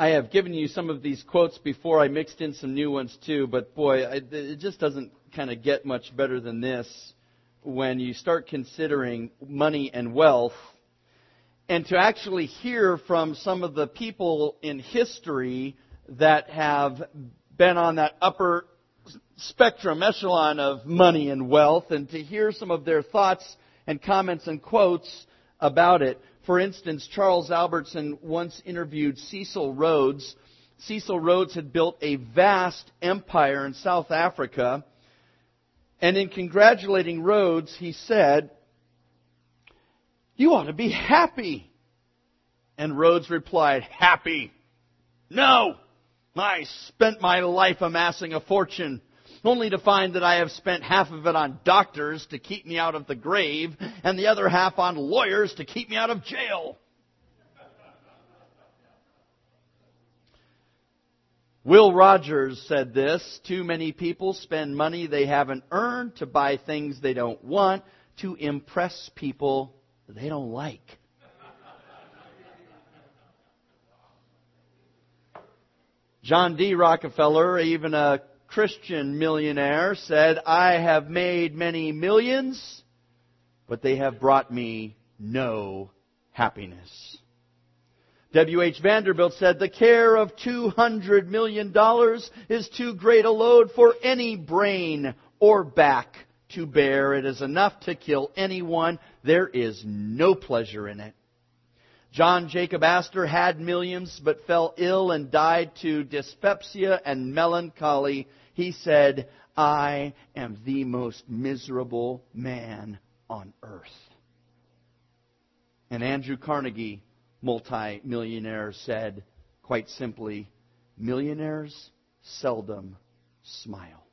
I have given you some of these quotes before. I mixed in some new ones too, but boy, it just doesn't kind of get much better than this when you start considering money and wealth. And to actually hear from some of the people in history that have been on that upper spectrum, echelon of money and wealth, and to hear some of their thoughts and comments and quotes about it. For instance, Charles Albertson once interviewed Cecil Rhodes. Cecil Rhodes had built a vast empire in South Africa. And in congratulating Rhodes, he said, "You ought to be happy." And Rhodes replied, "Happy? No! I spent my life amassing a fortune, only to find that I have spent half of it on doctors to keep me out of the grave, and the other half on lawyers to keep me out of jail." Will Rogers said this: "Too many people spend money they haven't earned to buy things they don't want, to impress people they don't like." John D. Rockefeller, even a Christian millionaire, said, "I have made many millions, but they have brought me no happiness." W.H. Vanderbilt said, "The care of $200 million is too great a load for any brain or back to bear. It is enough to kill anyone. There is no pleasure in it." John Jacob Astor had millions but fell ill and died to dyspepsia and melancholy. He said, "I am the most miserable man on earth." And Andrew Carnegie, multi-millionaire, said, quite simply, "Millionaires seldom smile."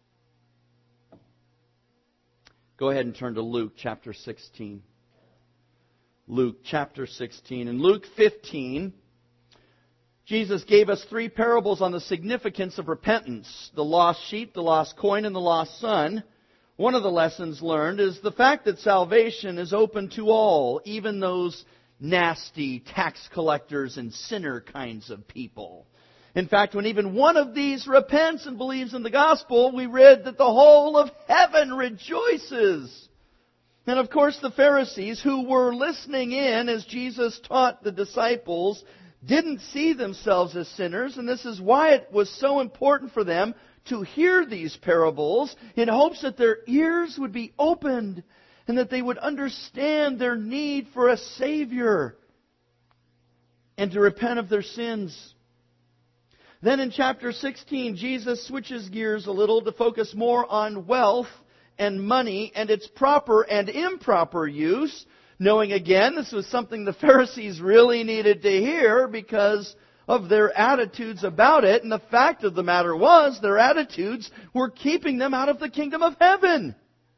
Go ahead and turn to Luke chapter 16. Luke chapter 16. In Luke 15, Jesus gave us 3 parables on the significance of repentance: the lost sheep, the lost coin, and the lost son. One of the lessons learned is the fact that salvation is open to all, even those nasty tax collectors and sinner kinds of people. In fact, when even one of these repents and believes in the gospel, we read that the whole of heaven rejoices. And of course, the Pharisees, who were listening in as Jesus taught the disciples, didn't see themselves as sinners, and this is why it was so important for them to hear these parables in hopes that their ears would be opened and that they would understand their need for a Savior and to repent of their sins. Then in chapter 16, Jesus switches gears a little to focus more on wealth and money and its proper and improper use, knowing again this was something the Pharisees really needed to hear because of their attitudes about it. And the fact of the matter was, their attitudes were keeping them out of the kingdom of heaven,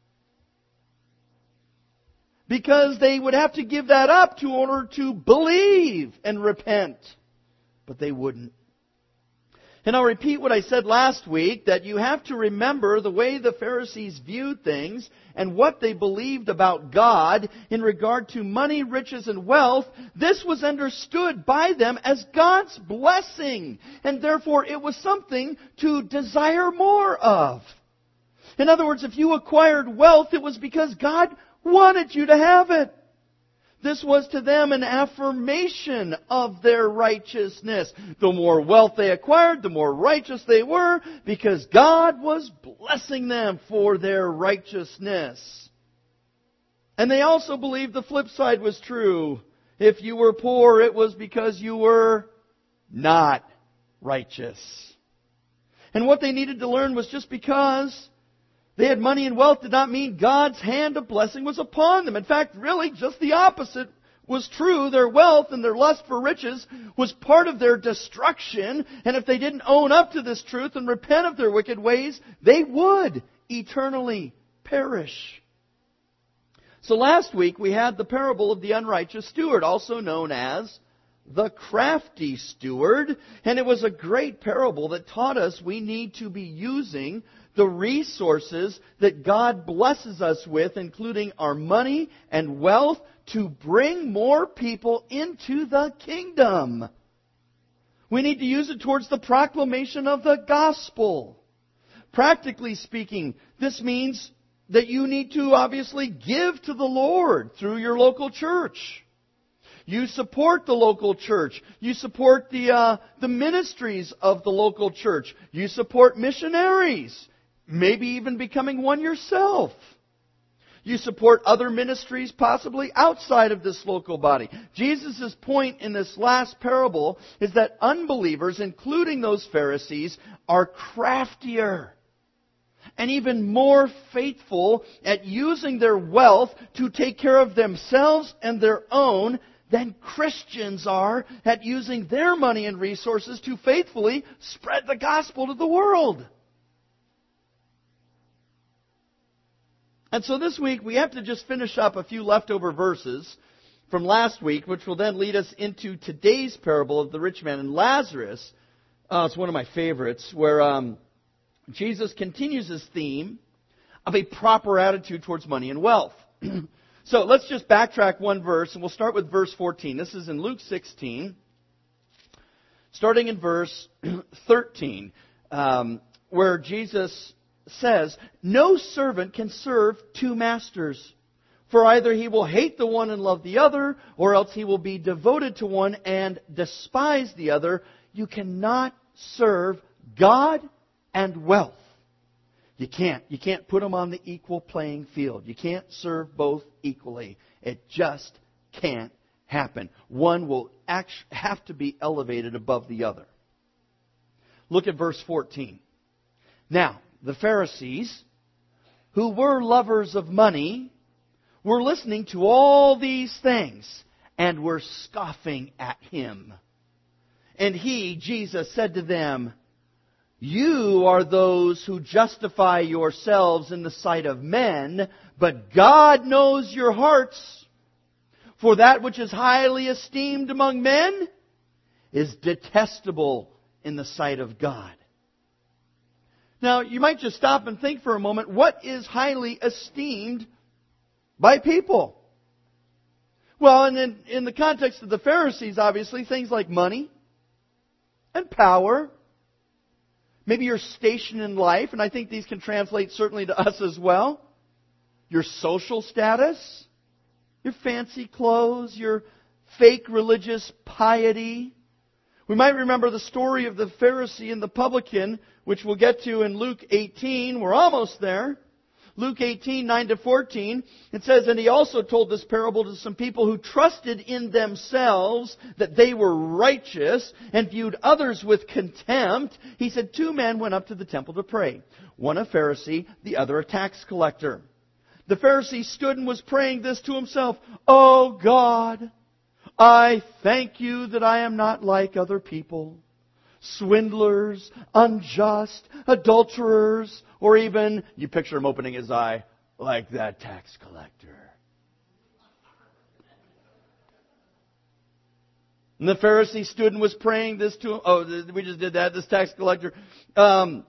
because they would have to give that up in order to believe and repent. But they wouldn't. And I'll repeat what I said last week, that you have to remember the way the Pharisees viewed things and what they believed about God in regard to money, riches, and wealth. This was understood by them as God's blessing, and therefore it was something to desire more of. In other words, if you acquired wealth, it was because God wanted you to have it. This was to them an affirmation of their righteousness. The more wealth they acquired, the more righteous they were, because God was blessing them for their righteousness. And they also believed the flip side was true. If you were poor, it was because you were not righteous. And what they needed to learn was just because they had money and wealth did not mean God's hand of blessing was upon them. In fact, really, just the opposite was true. Their wealth and their lust for riches was part of their destruction. And if they didn't own up to this truth and repent of their wicked ways, they would eternally perish. So last week we had the parable of the unrighteous steward, also known as the crafty steward. And it was a great parable that taught us we need to be using the resources that God blesses us with, including our money and wealth, to bring more people into the kingdom. We need to use it towards the proclamation of the gospel. Practically speaking, this means that you need to obviously give to the Lord through your local church. You support the local church. You support the ministries of the local church. You support missionaries. Maybe even becoming one yourself. You support other ministries possibly outside of this local body. Jesus' point in this last parable is that unbelievers, including those Pharisees, are craftier and even more faithful at using their wealth to take care of themselves and their own than Christians are at using their money and resources to faithfully spread the gospel to the world. And so this week we have to just finish up a few leftover verses from last week, which will then lead us into today's parable of the rich man and Lazarus. It's one of my favorites, where Jesus continues his theme of a proper attitude towards money and wealth. So let's just backtrack one verse, and we'll start with verse 14. This is in Luke 16, starting in verse 13, where Jesus says, "No servant can serve two masters, for either he will hate the one and love the other, or else he will be devoted to one and despise the other. You cannot serve God and wealth." You can't put them on the equal playing field. You can't serve both equally. It just can't happen. One will have to be elevated above the other. Look at verse 14. Now, the Pharisees, who were lovers of money, were listening to all these things and were scoffing at him. And he, Jesus, said to them, "You are those who justify yourselves in the sight of men, but God knows your hearts. For that which is highly esteemed among men is detestable in the sight of God." Now, you might just stop and think for a moment, what is highly esteemed by people? Well, and in the context of the Pharisees, obviously, things like money and power, maybe your station in life, and I think these can translate certainly to us as well, your social status, your fancy clothes, your fake religious piety. We might remember the story of the Pharisee and the publican, which we'll get to in Luke 18. We're almost there. Luke 18, 9-14. It says, "And he also told this parable to some people who trusted in themselves that they were righteous and viewed others with contempt. He said, 2 men went up to the temple to pray. One a Pharisee, the other a tax collector. The Pharisee stood and was praying this to himself, 'Oh God, I thank you that I am not like other people, swindlers, unjust, adulterers,' or even," you picture him opening his eye, "like that tax collector." And the Pharisee stood and was praying this to him. Oh, we just did that, this tax collector. "I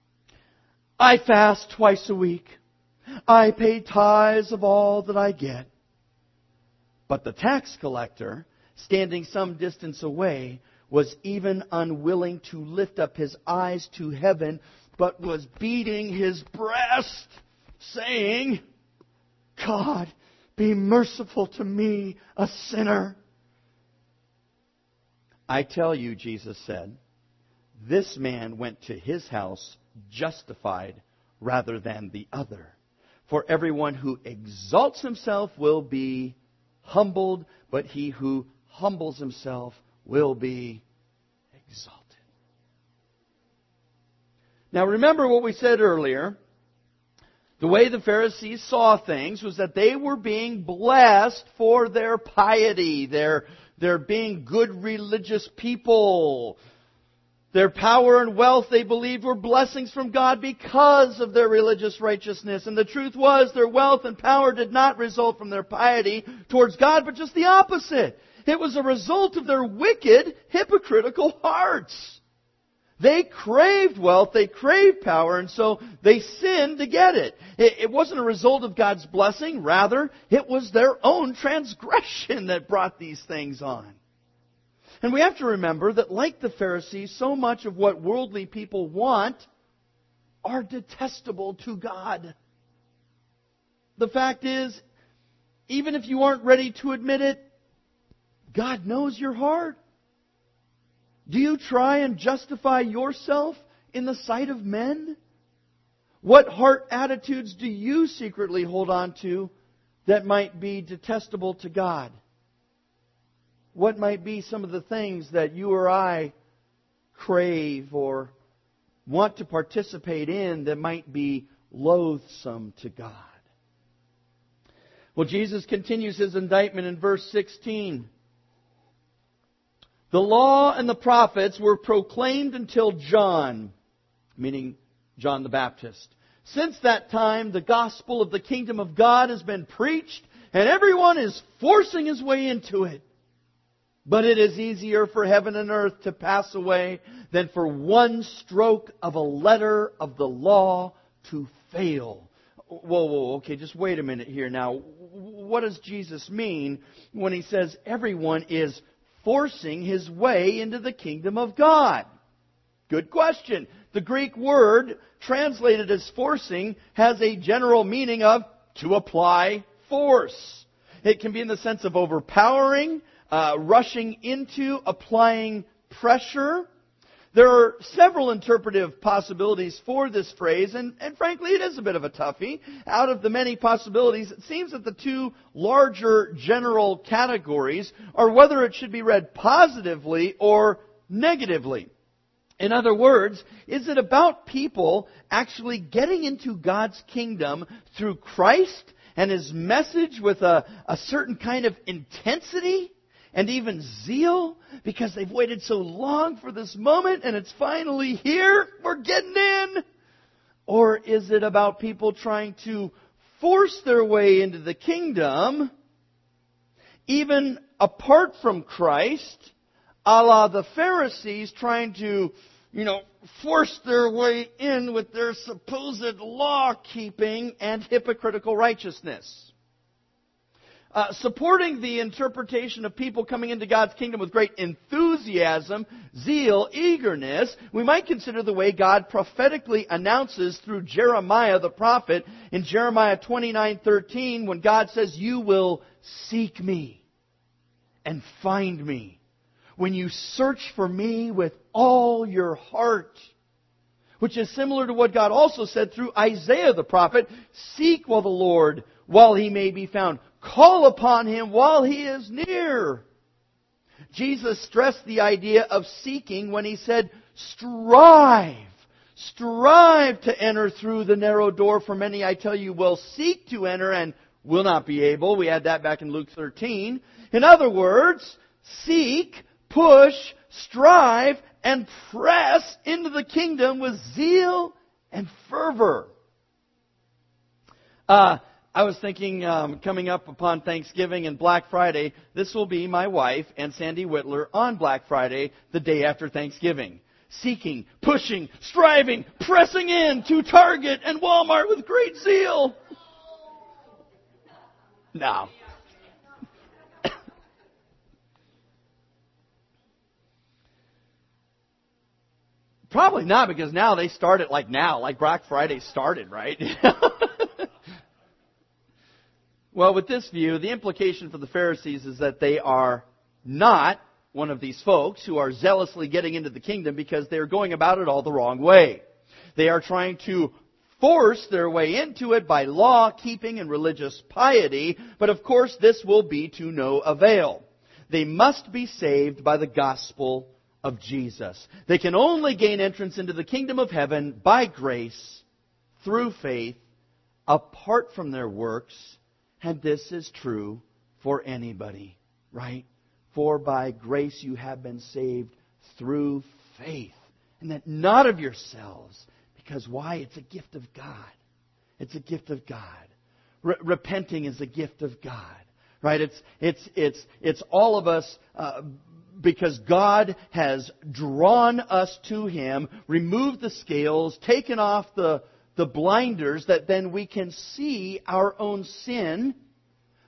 fast twice a week. I pay tithes of all that I get." But the tax collector, standing some distance away, was even unwilling to lift up his eyes to heaven, but was beating his breast, saying, "God, be merciful to me, a sinner." "I tell you," Jesus said, "this man went to his house justified rather than the other. For everyone who exalts himself will be humbled, but he who humbles himself will be exalted." Now remember what we said earlier. The way the Pharisees saw things was that they were being blessed for their piety, their being good religious people. Their power and wealth, they believed, were blessings from God because of their religious righteousness. And the truth was, their wealth and power did not result from their piety towards God, but just the opposite. It was a result of their wicked, hypocritical hearts. They craved wealth, they craved power, and so they sinned to get it. It wasn't a result of God's blessing. Rather, it was their own transgression that brought these things on. And we have to remember that, like the Pharisees, so much of what worldly people want are detestable to God. The fact is, even if you aren't ready to admit it, God knows your heart. Do you try and justify yourself in the sight of men? What heart attitudes do you secretly hold on to that might be detestable to God? What might be some of the things that you or I crave or want to participate in that might be loathsome to God? Well, Jesus continues His indictment in verse 16. The law and the prophets were proclaimed until John, meaning John the Baptist. Since that time, the gospel of the kingdom of God has been preached, and everyone is forcing his way into it. But it is easier for heaven and earth to pass away than for one stroke of a letter of the law to fail. Whoa, okay, just wait a minute here now. What does Jesus mean when He says everyone is forcing his way into the kingdom of God? Good question. The Greek word translated as forcing has a general meaning of to apply force. It can be in the sense of overpowering, rushing into, applying pressure. There are several interpretive possibilities for this phrase, and frankly, it is a bit of a toughie. Out of the many possibilities, it seems that the two larger general categories are whether it should be read positively or negatively. In other words, is it about people actually getting into God's kingdom through Christ and His message with a certain kind of intensity and even zeal because they've waited so long for this moment and it's finally here, we're getting in? Or is it about people trying to force their way into the kingdom even apart from Christ, a la the Pharisees trying to, force their way in with their supposed law-keeping and hypocritical righteousness? Supporting the interpretation of people coming into God's kingdom with great enthusiasm, zeal, eagerness, we might consider the way God prophetically announces through Jeremiah the prophet in Jeremiah 29:13 when God says, "You will seek me and find me when you search for me with all your heart." Which is similar to what God also said through Isaiah the prophet, "Seek while the Lord, while He may be found. Call upon Him while He is near." Jesus stressed the idea of seeking when He said, "Strive. Strive to enter through the narrow door, for many, I tell you, will seek to enter and will not be able." We had that back in Luke 13. In other words, seek, push, strive, and press into the kingdom with zeal and fervor. I was thinking, coming up upon Thanksgiving and Black Friday, this will be my wife and Sandy Whitler on Black Friday, the day after Thanksgiving. Seeking, pushing, striving, pressing in to Target and Walmart with great zeal. No. Probably not, because now they start it like Black Friday started, right? Well, with this view, the implication for the Pharisees is that they are not one of these folks who are zealously getting into the kingdom because they are going about it all the wrong way. They are trying to force their way into it by law-keeping and religious piety, but of course this will be to no avail. They must be saved by the gospel of Jesus. They can only gain entrance into the kingdom of heaven by grace, through faith, apart from their works. And this is true for anybody, right? For by grace you have been saved through faith. And that not of yourselves. Because why? It's a gift of God. It's a gift of God. Repenting is a gift of God. Right? It's all of us because God has drawn us to Him, removed the scales, taken off the blinders that then we can see our own sin,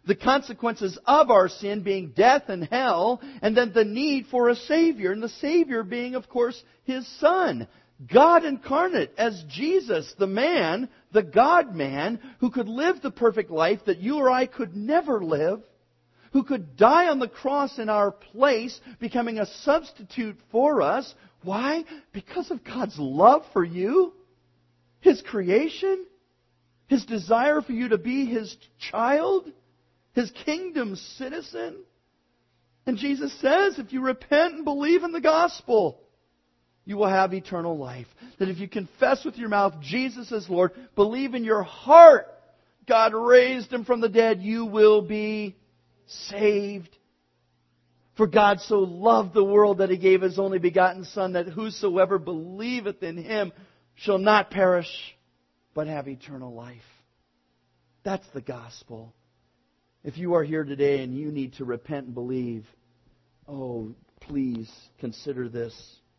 the consequences of our sin being death and hell, and then the need for a Savior, and the Savior being, of course, His Son. God incarnate as Jesus, the man, the God-man, who could live the perfect life that you or I could never live, who could die on the cross in our place, becoming a substitute for us. Why? Because of God's love for you, His creation, His desire for you to be His child, His kingdom citizen. And Jesus says, if you repent and believe in the gospel, you will have eternal life. That if you confess with your mouth Jesus is Lord, believe in your heart God raised Him from the dead, you will be saved. For God so loved the world that He gave His only begotten Son, that whosoever believeth in Him shall not perish, but have eternal life. That's the gospel. If you are here today and you need to repent and believe, oh, please consider this.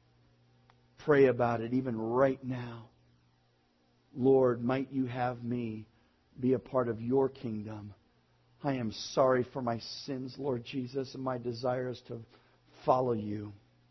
Pray about it even right now. Lord, might you have me be a part of your kingdom. I am sorry for my sins, Lord Jesus, and my desire is to follow you.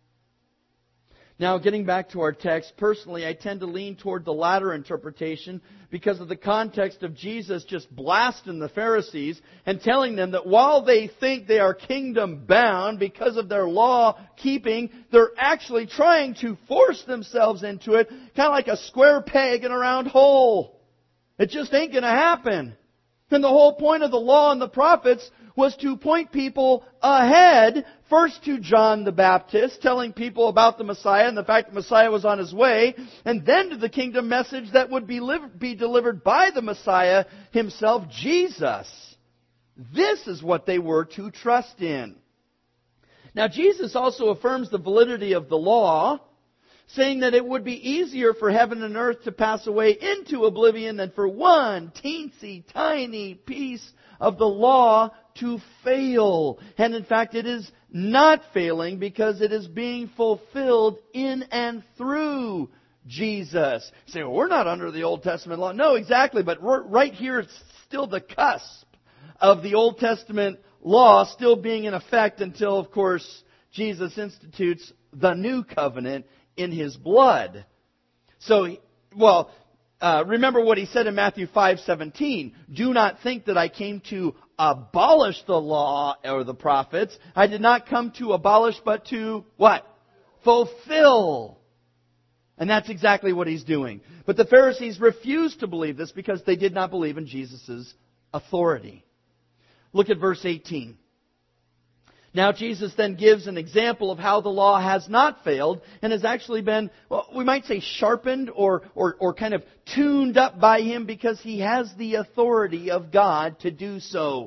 Now, getting back to our text, personally, I tend to lean toward the latter interpretation because of the context of Jesus just blasting the Pharisees and telling them that while they think they are kingdom bound because of their law keeping, they're actually trying to force themselves into it, kind of like a square peg in a round hole. It just ain't going to happen. And the whole point of the law and the prophets was to point people ahead, first to John the Baptist, telling people about the Messiah and the fact the Messiah was on His way, and then to the kingdom message that would be delivered by the Messiah Himself, Jesus. This is what they were to trust in. Now, Jesus also affirms the validity of the law, saying that it would be easier for heaven and earth to pass away into oblivion than for one teensy tiny piece of the law to fail. And in fact, it is not failing because it is being fulfilled in and through Jesus. You say, well, we're not under the Old Testament law. No, exactly, but right here it's still the cusp of the Old Testament law still being in effect until, of course, Jesus institutes the new covenant in His blood. So, remember what He said in Matthew 5:17. Do not think that I came to abolish the law or the prophets. I did not come to abolish, but to what? Fulfill. And that's exactly what He's doing. But the Pharisees refused to believe this because they did not believe in Jesus' authority. Look at verse 18. Now Jesus then gives an example of how the law has not failed and has actually been, well, we might say sharpened or kind of tuned up by Him because He has the authority of God to do so.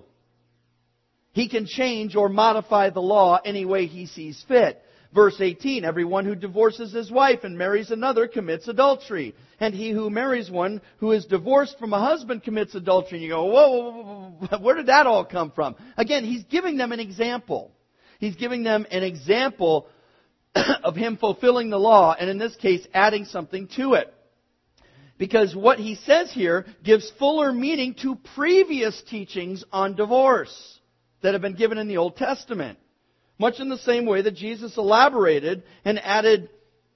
He can change or modify the law any way He sees fit. Verse 18, everyone who divorces his wife and marries another commits adultery. And he who marries one who is divorced from a husband commits adultery. And you go, whoa, where did that all come from? Again, He's giving them an example. He's giving them an example of Him fulfilling the law, and in this case, adding something to it. Because what He says here gives fuller meaning to previous teachings on divorce that have been given in the Old Testament. Much in the same way that Jesus elaborated and added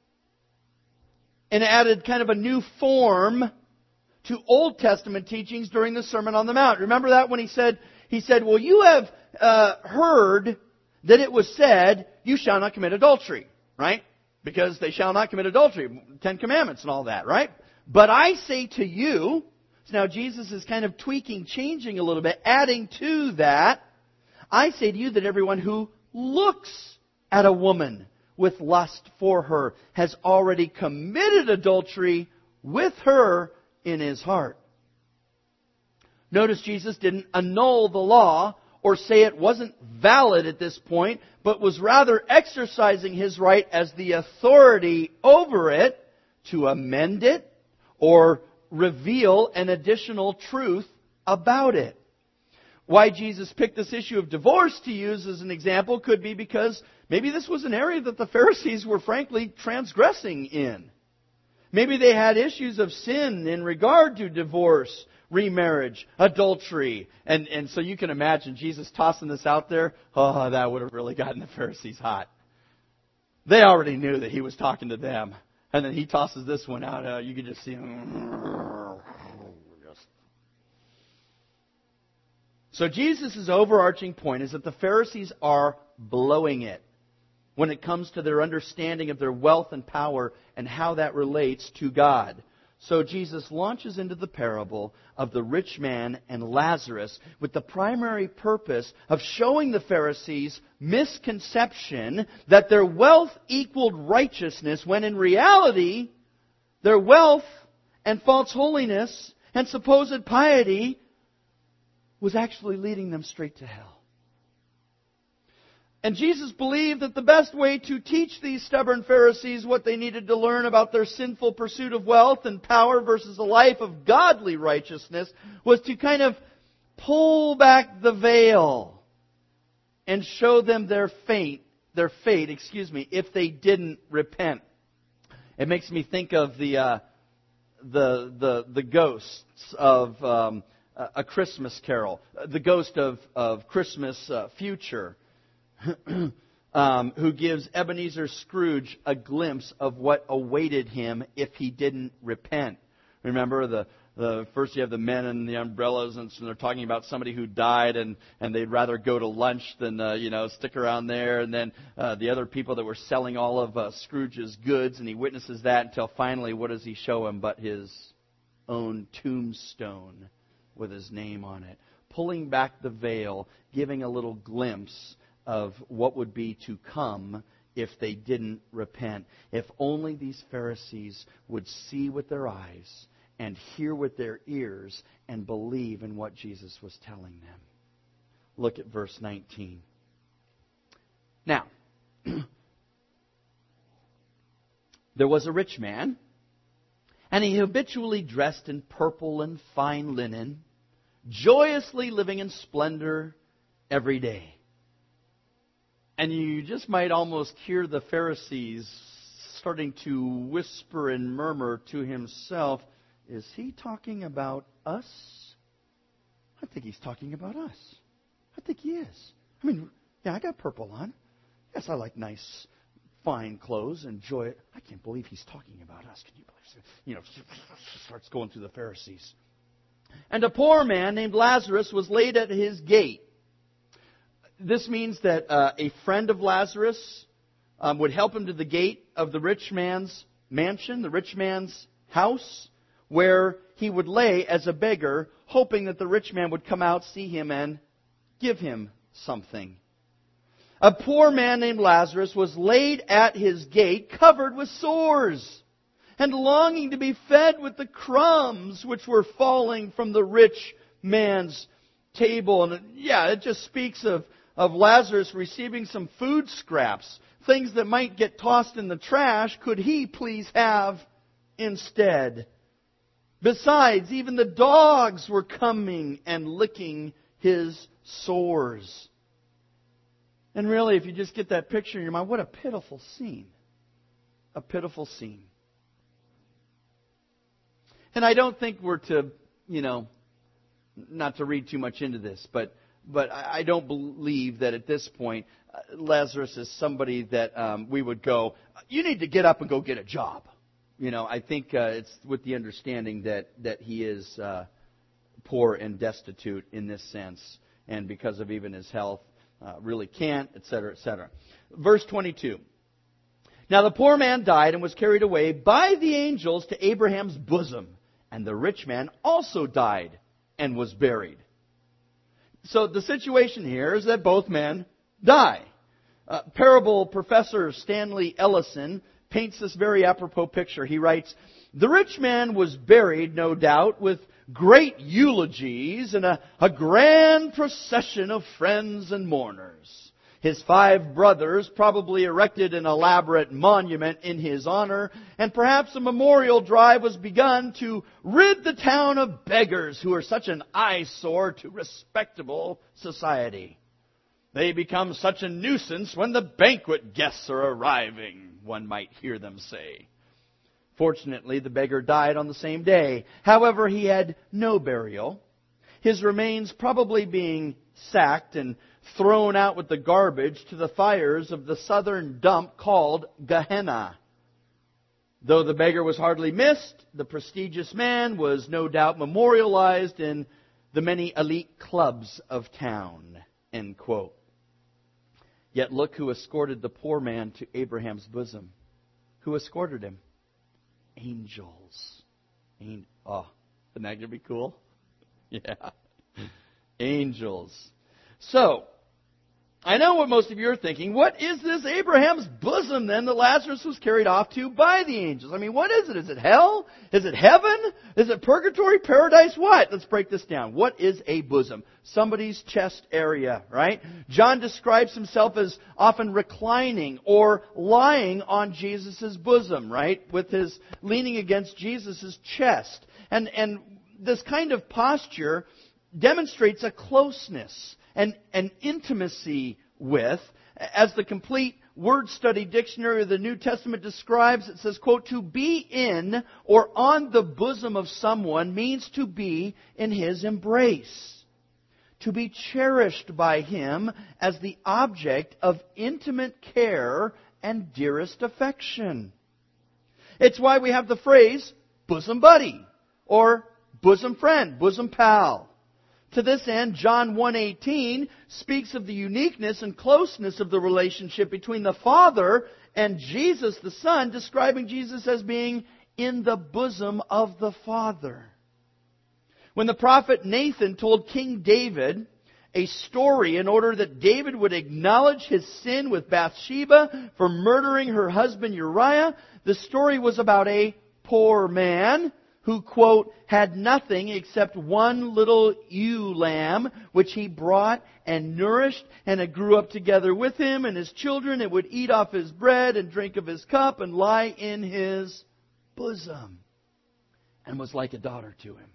kind of a new form to Old Testament teachings during the Sermon on the Mount. Remember that when He said, well, you have heard that it was said, you shall not commit adultery, right? Because they shall not commit adultery, 10 Commandments and all that, right? But I say to you, so now Jesus is kind of tweaking, changing a little bit, adding to that, I say to you that everyone who looks at a woman with lust for her has already committed adultery with her in his heart. Notice Jesus didn't annul the law or say it wasn't valid at this point, but was rather exercising His right as the authority over it to amend it or reveal an additional truth about it. Why Jesus picked this issue of divorce to use as an example could be because maybe this was an area that the Pharisees were frankly transgressing in. Maybe they had issues of sin in regard to divorce remarriage, adultery. And so you can imagine Jesus tossing this out there. Oh, that would have really gotten the Pharisees hot. They already knew that he was talking to them. And then he tosses this one out. You could just see him. So Jesus' overarching point is that the Pharisees are blowing it when it comes to their understanding of their wealth and power and how that relates to God. So Jesus launches into the parable of the rich man and Lazarus with the primary purpose of showing the Pharisees' misconception that their wealth equaled righteousness, when in reality, their wealth and false holiness and supposed piety was actually leading them straight to hell. And Jesus believed that the best way to teach these stubborn Pharisees what they needed to learn about their sinful pursuit of wealth and power versus a life of godly righteousness was to kind of pull back the veil and show them their fate, if they didn't repent. It makes me think of the ghosts of A Christmas Carol, the ghost of Christmas Future. Who gives Ebenezer Scrooge a glimpse of what awaited him if he didn't repent. Remember, the first you have the men and the umbrellas, and so they're talking about somebody who died, and they'd rather go to lunch than stick around there. And then the other people that were selling all of Scrooge's goods, and he witnesses that until finally, what does he show him but his own tombstone with his name on it, pulling back the veil, giving a little glimpse of what would be to come if they didn't repent. If only these Pharisees would see with their eyes and hear with their ears and believe in what Jesus was telling them. Look at verse 19. Now, there was a rich man, and he habitually dressed in purple and fine linen, joyously living in splendor every day. And you just might almost hear the Pharisees starting to whisper and murmur to himself, is he talking about us? I think he's talking about us. I think he is. I mean, yeah, I got purple on. Yes, I like nice, fine clothes and joy. I can't believe he's talking about us. Can you believe it? Starts going through the Pharisees. And a poor man named Lazarus was laid at his gate. This means that a friend of Lazarus would help him to the gate of the rich man's mansion, the rich man's house, where he would lay as a beggar, hoping that the rich man would come out, see him, and give him something. A poor man named Lazarus was laid at his gate, covered with sores, and longing to be fed with the crumbs which were falling from the rich man's table. And it just speaks of Lazarus receiving some food scraps, things that might get tossed in the trash, could he please have instead? Besides, even the dogs were coming and licking his sores. And really, if you just get that picture in your mind, what a pitiful scene. A pitiful scene. And I don't think we're to, not to read too much into this, but I don't believe that at this point Lazarus is somebody that we would go, you need to get up and go get a job. I think it's with the understanding that he is poor and destitute in this sense, and because of even his health, really can't, etc., etc. Verse 22. Now the poor man died and was carried away by the angels to Abraham's bosom, and the rich man also died and was buried. So the situation here is that both men die. Parable professor Stanley Ellison paints this very apropos picture. He writes, the rich man was buried, no doubt, with great eulogies and a grand procession of friends and mourners. His 5 brothers probably erected an elaborate monument in his honor, and perhaps a memorial drive was begun to rid the town of beggars who are such an eyesore to respectable society. They become such a nuisance when the banquet guests are arriving, one might hear them say. Fortunately, the beggar died on the same day. However, he had no burial. His remains probably being sacked and thrown out with the garbage to the fires of the southern dump called Gehenna. Though the beggar was hardly missed, the prestigious man was no doubt memorialized in the many elite clubs of town. End quote. Yet look who escorted the poor man to Abraham's bosom. Who escorted him? Angels. Isn't that going to be cool? Yeah. Angels. So, I know what most of you are thinking. What is this Abraham's bosom then that Lazarus was carried off to by the angels? I mean, what is it? Is it hell? Is it heaven? Is it purgatory? Paradise? What? Let's break this down. What is a bosom? Somebody's chest area, right? John describes himself as often reclining or lying on Jesus' bosom, right? With his leaning against Jesus' chest. And this kind of posture demonstrates a closeness and an intimacy with, as the complete word study dictionary of the New Testament describes, it says, quote, to be in or on the bosom of someone means to be in his embrace, to be cherished by him as the object of intimate care and dearest affection. It's why we have the phrase bosom buddy or bosom friend, bosom pal. To this end, John 1:18 speaks of the uniqueness and closeness of the relationship between the Father and Jesus the Son, describing Jesus as being in the bosom of the Father. When the prophet Nathan told King David a story in order that David would acknowledge his sin with Bathsheba for murdering her husband Uriah, the story was about a poor man who, quote, had nothing except one little ewe lamb, which he brought and nourished, and it grew up together with him and his children. It would eat off his bread and drink of his cup and lie in his bosom, and was like a daughter to him.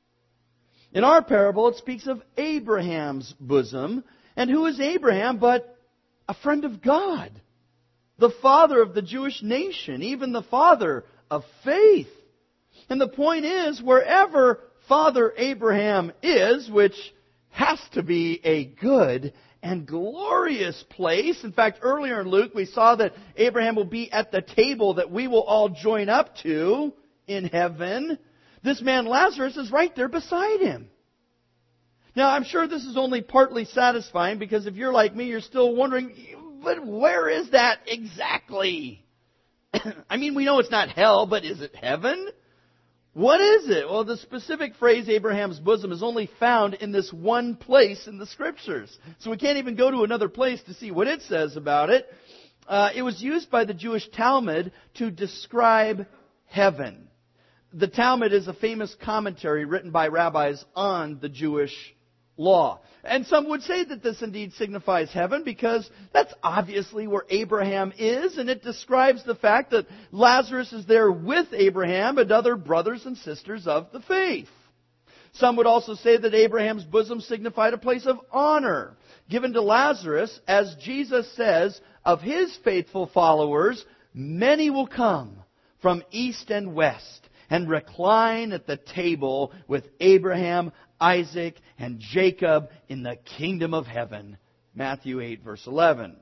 In our parable, it speaks of Abraham's bosom. And who is Abraham but a friend of God? The father of the Jewish nation, even the father of faith. And the point is, wherever Father Abraham is, which has to be a good and glorious place. In fact, earlier in Luke, we saw that Abraham will be at the table that we will all join up to in heaven. This man Lazarus is right there beside him. Now, I'm sure this is only partly satisfying, because if you're like me, you're still wondering, but where is that exactly? I mean, we know it's not hell, but is it heaven? What is it? Well, the specific phrase Abraham's bosom is only found in this one place in the Scriptures. So we can't even go to another place to see what it says about it. It was used by the Jewish Talmud to describe heaven. The Talmud is a famous commentary written by rabbis on the Jewish law. And some would say that this indeed signifies heaven, because that's obviously where Abraham is, and it describes the fact that Lazarus is there with Abraham and other brothers and sisters of the faith. Some would also say that Abraham's bosom signified a place of honor given to Lazarus, as Jesus says of his faithful followers, many will come from east and west and recline at the table with Abraham, Isaac, and Jacob in the kingdom of heaven. Matthew 8, verse 11.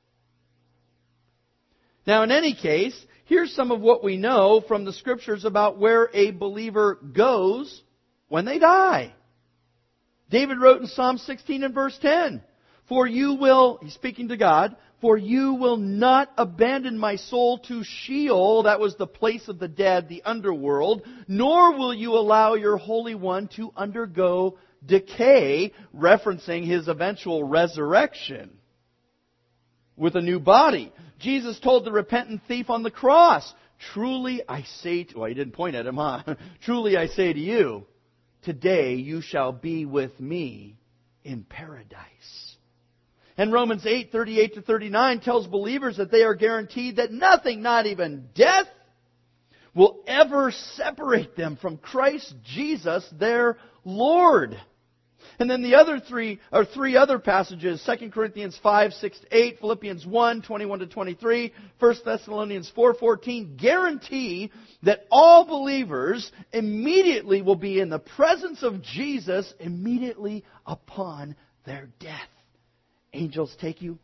Now, in any case, here's some of what we know from the Scriptures about where a believer goes when they die. David wrote in Psalm 16 and verse 10, "For you will," he's speaking to God, "for you will not abandon my soul to Sheol," that was the place of the dead, the underworld, "nor will you allow your Holy One to undergo decay," referencing his eventual resurrection with a new body. Jesus told the repentant thief on the cross, "Truly I say to," well, he didn't point at him, huh? "Truly I say to you, today you shall be with me in paradise." And Romans 8:38-39 tells believers that they are guaranteed that nothing, not even death, will ever separate them from Christ Jesus, their Lord. And then the other three other passages, 2 Corinthians 5, 6-8, Philippians 1, 21-23, 1 Thessalonians 4:14, guarantee that all believers immediately will be in the presence of Jesus immediately upon their death. Angels take you.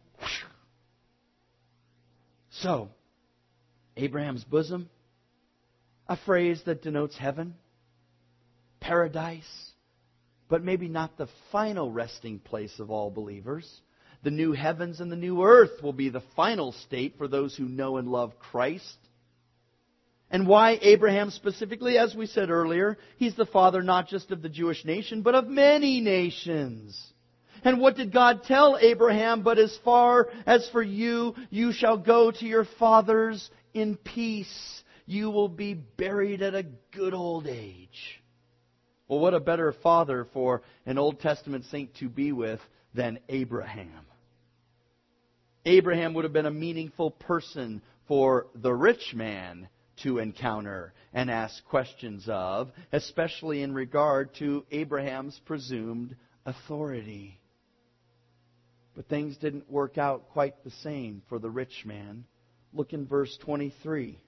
So, Abraham's bosom, a phrase that denotes heaven, paradise, but maybe not the final resting place of all believers. The new heavens and the new earth will be the final state for those who know and love Christ. And why Abraham specifically? As we said earlier, he's the father not just of the Jewish nation, but of many nations. And what did God tell Abraham? But as far as for you, you shall go to your fathers in peace. You will be buried at a good old age. Well, what a better father for an Old Testament saint to be with than Abraham. Abraham would have been a meaningful person for the rich man to encounter and ask questions of, especially in regard to Abraham's presumed authority. But things didn't work out quite the same for the rich man. Look in verse 23.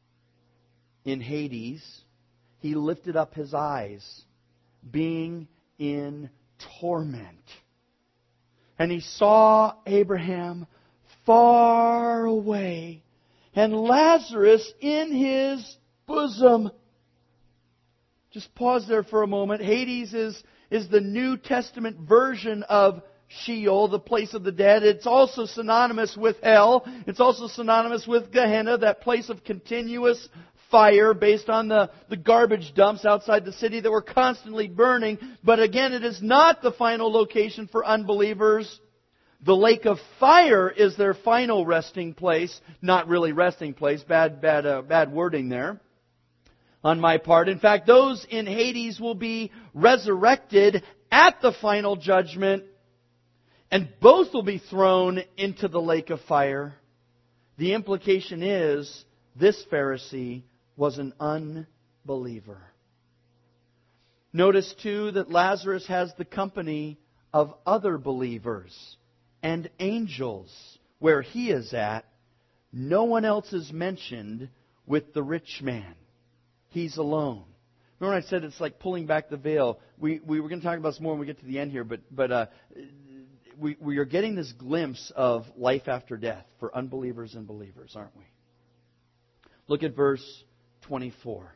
In Hades, he lifted up his eyes, being in torment. And he saw Abraham far away, and Lazarus in his bosom. Just pause there for a moment. Hades is the New Testament version of Sheol, the place of the dead. It's also synonymous with hell. It's also synonymous with Gehenna, that place of continuous fire based on the garbage dumps outside the city that were constantly burning. But again, it is not the final location for unbelievers. The lake of fire is their final resting place. Not really resting place. Bad wording there on my part. In fact, those in Hades will be resurrected at the final judgment, and both will be thrown into the lake of fire. The implication is this Pharisee was an unbeliever. Notice too that Lazarus has the company of other believers and angels. Where he is at, no one else is mentioned with the rich man. He's alone. Remember I said it's like pulling back the veil. We were going to talk about this more when we get to the end here, but we are getting this glimpse of life after death for unbelievers and believers, aren't we? Look at verse 24.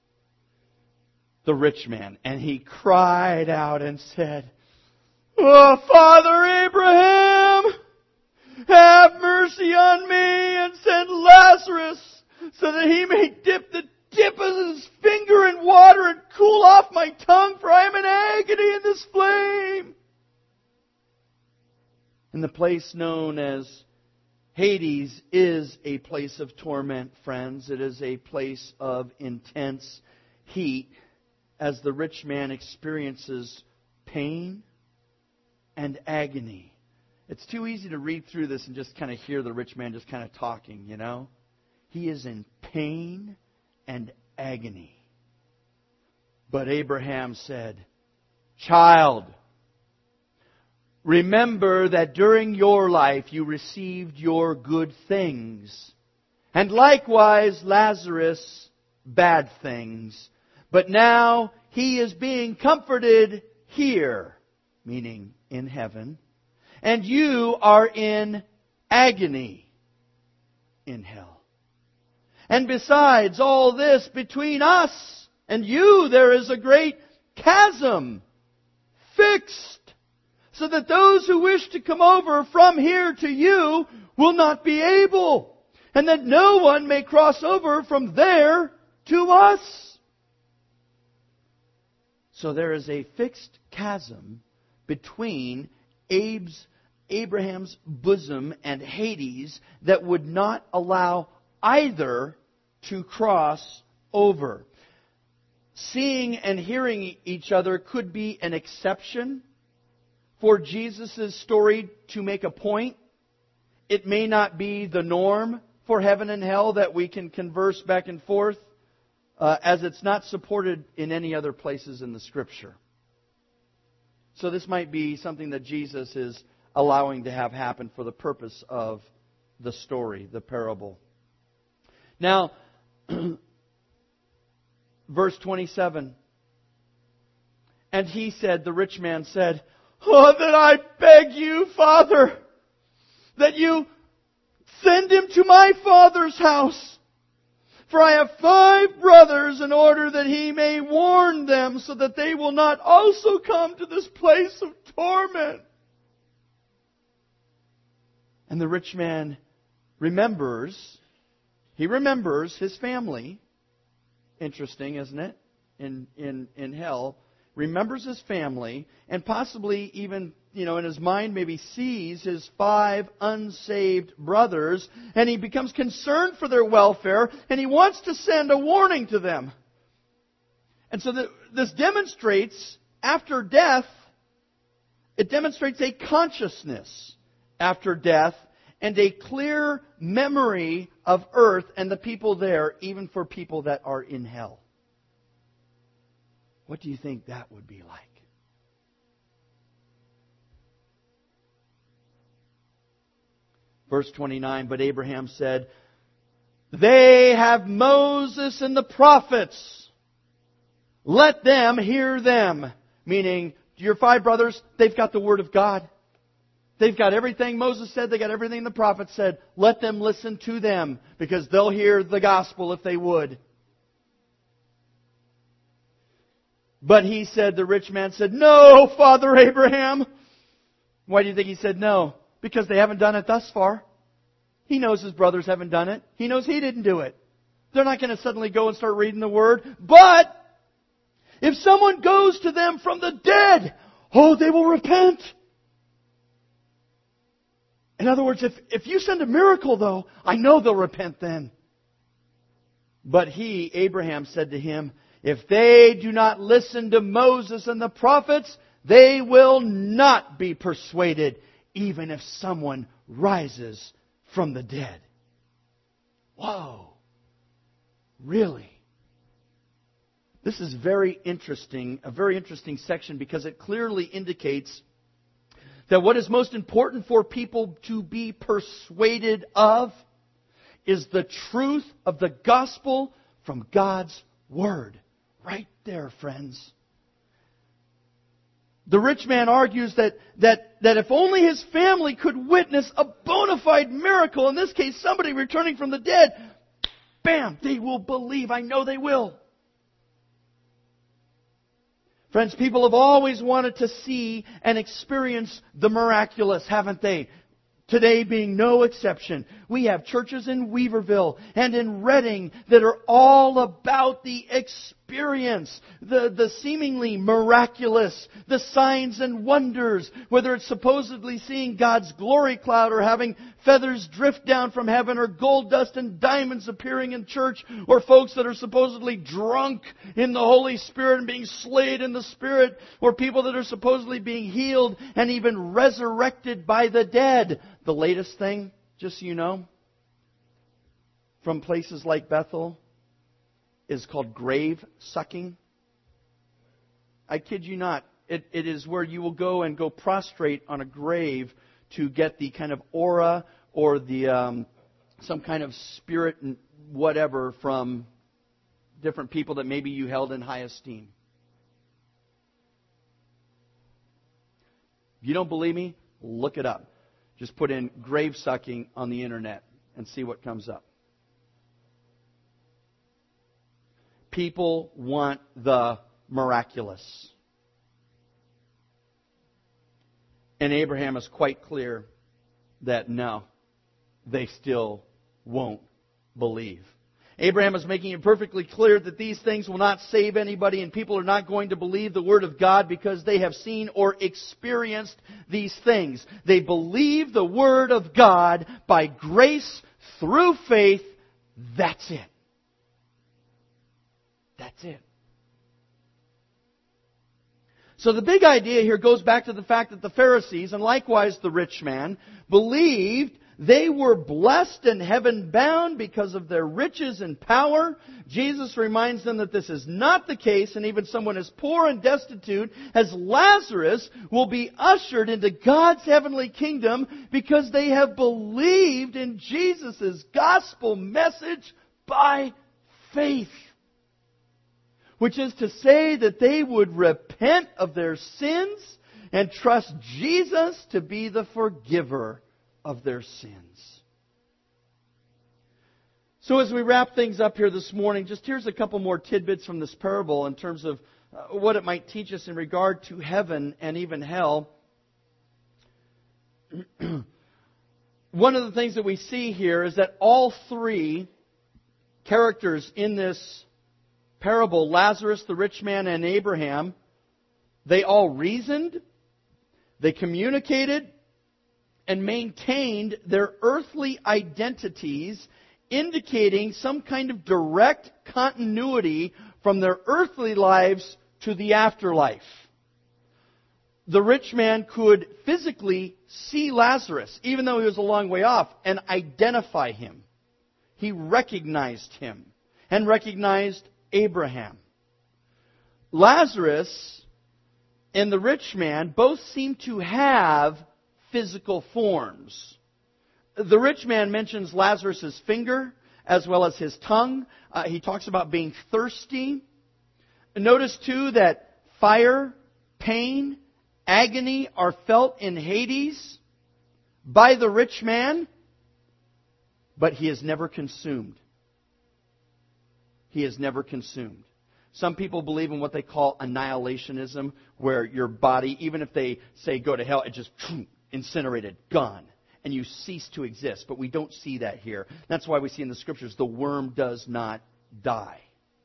The rich man, and he cried out and said, "Oh, Father Abraham, have mercy on me and send Lazarus so that he may dip the tip of his finger in water and cool off my tongue, for I am in agony in this flame." And the place known as Hades is a place of torment, friends. It is a place of intense heat as the rich man experiences pain and agony. It's too easy to read through this and just kind of hear the rich man just kind of talking, you know. He is in pain and agony. But Abraham said, "Child, remember that during your life you received your good things, and likewise Lazarus bad things. But now he is being comforted here," meaning in heaven, "and you are in agony in hell. And besides all this, between us and you there is a great chasm fixed, so that those who wish to come over from here to you will not be able, and that no one may cross over from there to us." So there is a fixed chasm between Abraham's bosom and Hades that would not allow either to cross over. Seeing and hearing each other could be an exception for Jesus' story to make a point. It may not be the norm for heaven and hell that we can converse back and forth, as it's not supported in any other places in the Scripture. So this might be something that Jesus is allowing to have happen for the purpose of the story, the parable. Now, verse 27. And he said, the rich man said, "Oh, that I beg you, Father, that you send him to my father's house. For I have 5 brothers, in order that he may warn them, so that they will not also come to this place of torment." And the rich man remembers his family. Interesting, isn't it? In hell. Remembers his family, and possibly even, in his mind maybe sees his 5 unsaved brothers, and he becomes concerned for their welfare, and he wants to send a warning to them. And so this demonstrates, after death, it demonstrates a consciousness after death, and a clear memory of earth and the people there, even for people that are in hell. What do you think that would be like? Verse 29, but Abraham said, "They have Moses and the prophets. Let them hear them." Meaning, your 5 brothers, they've got the Word of God. They've got everything Moses said. They got everything the prophets said. Let them listen to them, because they'll hear the gospel if they would. But he said, the rich man said, "No, Father Abraham." Why do you think he said no? Because they haven't done it thus far. He knows his brothers haven't done it. He knows he didn't do it. They're not going to suddenly go and start reading the Word. But if someone goes to them from the dead, they will repent. In other words, if you send a miracle, though, I know they'll repent then. But he, Abraham, said to him, "If they do not listen to Moses and the prophets, they will not be persuaded, even if someone rises from the dead." Whoa. Really? This is very interesting, a very interesting section, because it clearly indicates that what is most important for people to be persuaded of is the truth of the gospel from God's Word. Right there, friends. The rich man argues that if only his family could witness a bona fide miracle, in this case somebody returning from the dead, bam, they will believe. I know they will. Friends, people have always wanted to see and experience the miraculous, haven't they? Today being no exception. We have churches in Weaverville and in Redding that are all about the experience, the seemingly miraculous, the signs and wonders, whether it's supposedly seeing God's glory cloud or having feathers drift down from heaven or gold dust and diamonds appearing in church, or folks that are supposedly drunk in the Holy Spirit and being slayed in the Spirit, or people that are supposedly being healed and even resurrected by the dead. The latest thing, just so you know, from places like Bethel, is called grave sucking. I kid you not. It is where you will go and go prostrate on a grave to get the kind of aura or the some kind of spirit and whatever from different people that maybe you held in high esteem. If you don't believe me, look it up. Just put in grave sucking on the internet and see what comes up. People want the miraculous. And Abraham is quite clear that no, they still won't believe. Abraham is making it perfectly clear that these things will not save anybody, and people are not going to believe the Word of God because they have seen or experienced these things. They believe the Word of God by grace through faith. That's it. That's it. So the big idea here goes back to the fact that the Pharisees, and likewise the rich man, believed They were blessed and heaven-bound because of their riches and power. Jesus reminds them that this is not the case, and even someone as poor and destitute as Lazarus will be ushered into God's heavenly kingdom because they have believed in Jesus' gospel message by faith. Which is to say that they would repent of their sins and trust Jesus to be the forgiver of their sins. So as we wrap things up here this morning, just here's a couple more tidbits from this parable in terms of what it might teach us in regard to heaven and even hell. One of the things that we see here is that all three characters in this parable, Lazarus, the rich man, and Abraham, they all reasoned, they communicated, and maintained their earthly identities, indicating some kind of direct continuity from their earthly lives to the afterlife. The rich man could physically see Lazarus, even though he was a long way off, and identify him. He recognized him and recognized Abraham. Lazarus and the rich man both seem to have physical forms. The rich man mentions Lazarus' finger as well as his tongue. He talks about being thirsty. Notice too that fire, pain, agony are felt in Hades by the rich man, but he is never consumed. He is never consumed. Some people believe in what they call annihilationism, where your body, even if they say go to hell, it just incinerated, gone, and you cease to exist. But we don't see that here. That's why we see in the Scriptures the worm does not die.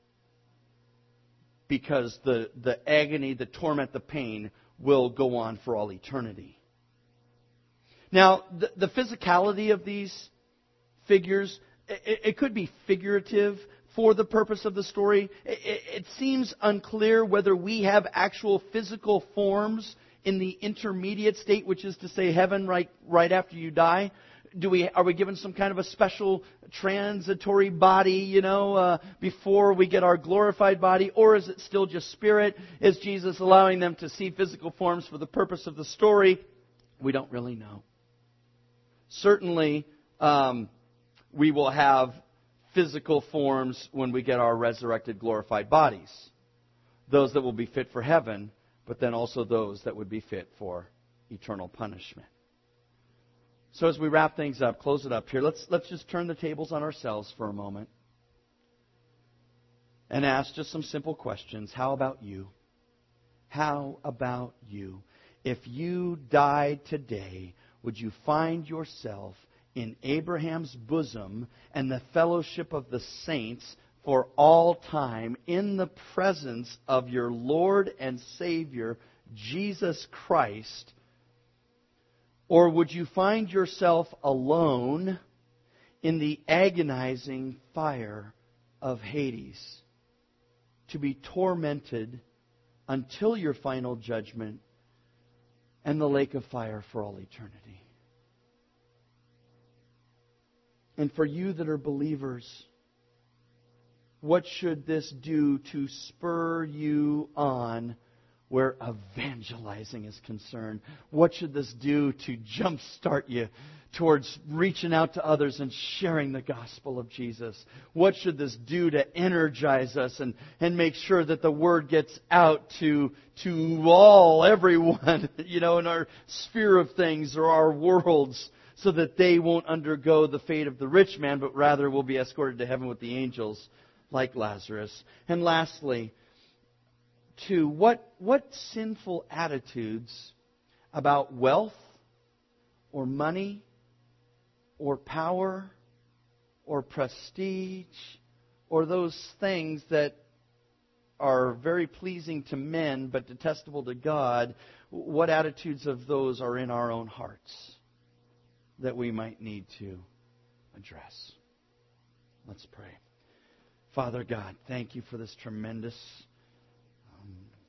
Because the agony, the torment, the pain will go on for all eternity. Now, the physicality of these figures, it could be figurative for the purpose of the story. It seems unclear whether we have actual physical forms in the intermediate state, which is to say heaven right after you die. Are we given some kind of a special transitory body, before we get our glorified body? Or is it still just spirit? Is Jesus allowing them to see physical forms for the purpose of the story? We don't really know. Certainly, we will have physical forms when we get our resurrected, glorified bodies. Those that will be fit for heaven, but then also those that would be fit for eternal punishment. So as we wrap things up, close it up here, let's just turn the tables on ourselves for a moment and ask just some simple questions. How about you? How about you? If you died today, would you find yourself in Abraham's bosom and the fellowship of the saints for all time in the presence of your Lord and Savior, Jesus Christ? Or would you find yourself alone in the agonizing fire of Hades to be tormented until your final judgment and the lake of fire for all eternity? And for you that are believers, what should this do to spur you on where evangelizing is concerned? What should this do to jumpstart you towards reaching out to others and sharing the gospel of Jesus? What should this do to energize us and make sure that the word gets out to everyone, in our sphere of things or our worlds, so that they won't undergo the fate of the rich man, but rather will be escorted to heaven with the angels like Lazarus? And lastly, what sinful attitudes about wealth or money or power or prestige or those things that are very pleasing to men but detestable to God, what attitudes of those are in our own hearts that we might need to address? Let's pray. Father God, thank you for this tremendous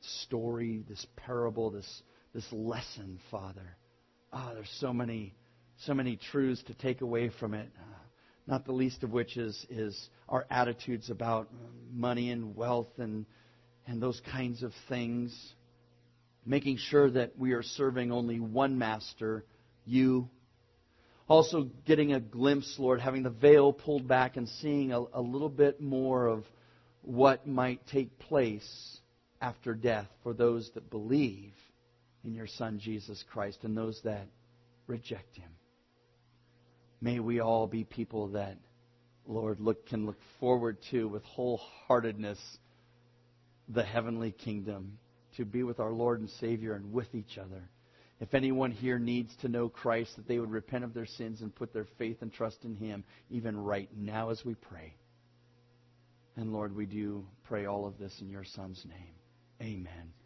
story, this parable, this lesson, Father. There's so many So many truths to take away from it, not the least of which is our attitudes about money and wealth and those kinds of things. Making sure that we are serving only one master, you. Also getting a glimpse, Lord, having the veil pulled back and seeing a little bit more of what might take place after death for those that believe in your Son, Jesus Christ, and those that reject Him. May we all be people that, Lord, can look forward to with wholeheartedness the heavenly kingdom, to be with our Lord and Savior and with each other. If anyone here needs to know Christ, that they would repent of their sins and put their faith and trust in Him, even right now as we pray. And Lord, we do pray all of this in your Son's name. Amen.